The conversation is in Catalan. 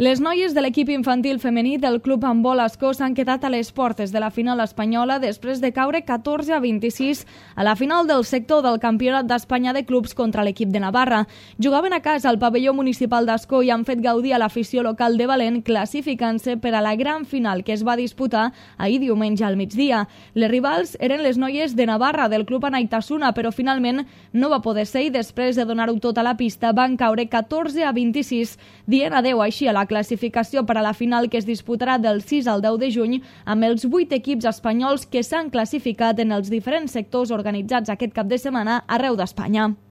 Les noies de l'equip infantil femení del Club Handbol Ascó s'han quedat a les portes de la final espanyola després de caure 14-26 a la final del sector del Campionat d'Espanya de clubs contra l'equip de Navarra. Jugaven a casa al pavelló municipal d'Ascó i han fet gaudir a l'afició local de Valent, classificant-se per a la gran final que es va disputar ahir diumenge al migdia. Les rivals eren les noies de Navarra del Club Anaitasuna, però finalment no va poder ser i després de donar-ho tot a la pista van caure 14-26, dient adeu així a la classificació per a la final que es disputarà del 6 al 10 de juny amb els 8 equips espanyols que s'han classificat en els diferents sectors organitzats aquest cap de setmana arreu d'Espanya.